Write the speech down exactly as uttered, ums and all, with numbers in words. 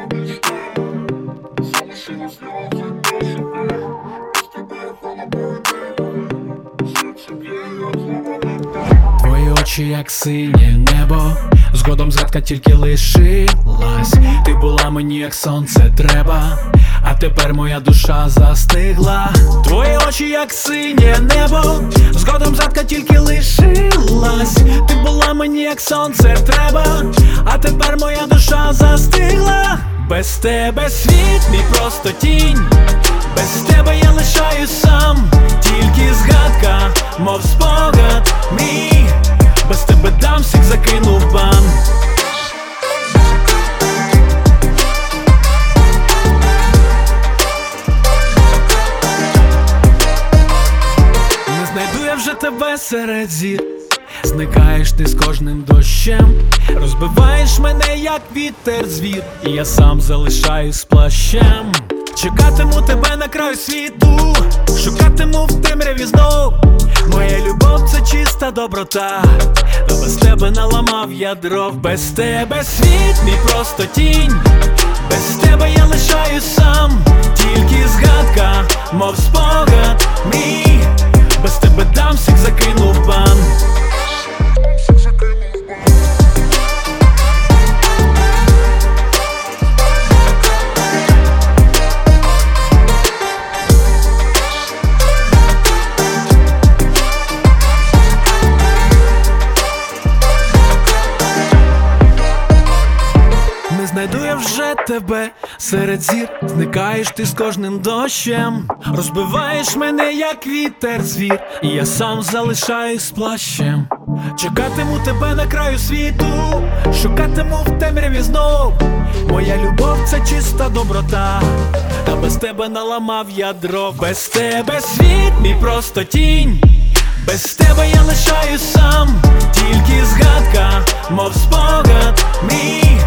Твої очі, як синє небо, згодом згадка тільки лишилась. Ти була мені, як сонце треба, а тепер моя душа застигла. Твої очі, як синє небо, згодом згадка тільки лишилась. Ти була мені, як сонце треба, а тепер моя душа застигла. Без тебе світ мій просто тінь, без тебе я лишаюсь сам. Тільки згадка, мов спогад мій, без тебе дам всіх закину в бан. Не знайду я вже тебе серед зір, зникаєш ти з кожним дощем, розбиваєш мене, як вітер звір, і я сам залишаюсь плащем. Чекатиму тебе на краю світу, шукатиму в темряві знов. Моя любов — це чиста доброта, та без тебе наламав я дров. Без тебе світ мій просто тінь, без тебе я лишаюсь сам. Тільки згадка, мов спогад мій, без тебе дам всіх закину в бан. Не знайду я вже тебе серед зір, зникаєш ти з кожним дощем, розбиваєш мене, як вітер звір, і я сам залишаюсь плащем. Чекатиму тебе на краю світу, шукатиму в темряві знов. Моя любов — це чиста доброта, та без тебе наламав я дров. Без тебе світ мій просто тінь, без тебе я лишаюсь сам. Тільки згадка, мов спогад мій,